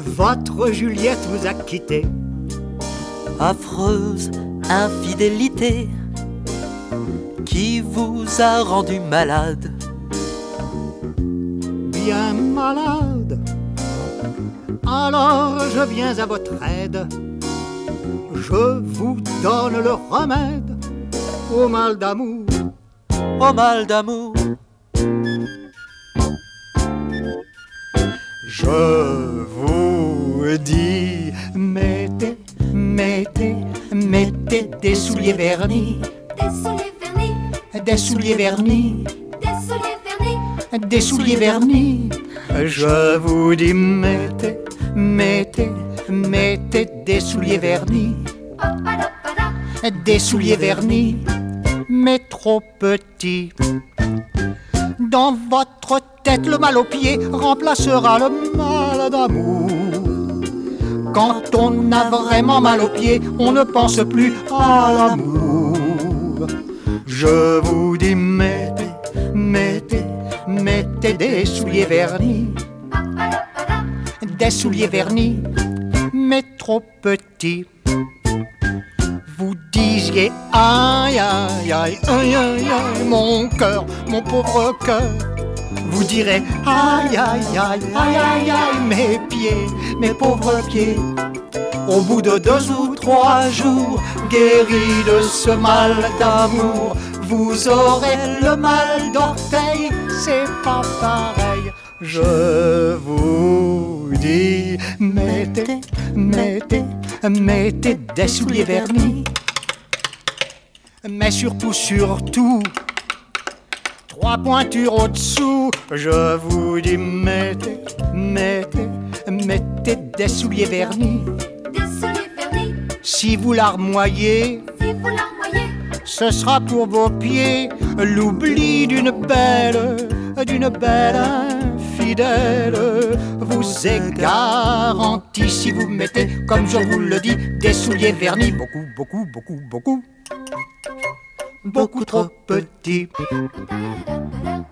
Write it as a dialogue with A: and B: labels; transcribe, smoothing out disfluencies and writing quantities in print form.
A: Votre Juliette vous a quitté.
B: Affreuse infidélité qui vous a rendu malade.
A: Bien malade. Alors je viens à votre aide. Je vous donne le remède au mal d'amour.
B: Au mal d'amour.
A: Je vous dis, mettez des souliers vernis.
C: Des souliers vernis,
A: Des souliers vernis.
C: des souliers vernis.
A: Des souliers vernis. Je vous dis, mettez des souliers vernis. Des souliers vernis, mais trop petits. Dans votre tête, le mal au pied remplacera le mal d'amour. Quand on a vraiment mal au pied, on ne pense plus à l'amour. Je vous dis, mettez des souliers vernis. Des souliers vernis, mais trop petits. Vous disiez aïe aïe aïe aïe aïe aïe, mon cœur, mon pauvre cœur. Vous direz aïe aïe aïe aïe aïe aïe, mes pieds, mes pauvres pieds. Au bout de 2 ou 3 jours, guéris de ce mal d'amour, vous aurez le mal d'orteil, c'est pas pareil. Je vous dis, mettez des souliers vernis. Mais surtout, 3 pointures au-dessous. Je vous dis, mettez des souliers vernis.
C: Des souliers vernis,
A: Si vous larmoyez,
C: si vous larmoyez,
A: ce sera pour vos pieds l'oubli d'une belle infidèle. Vous est garanti si vous mettez, comme je vous le dis, des souliers vernis. Beaucoup trop petits.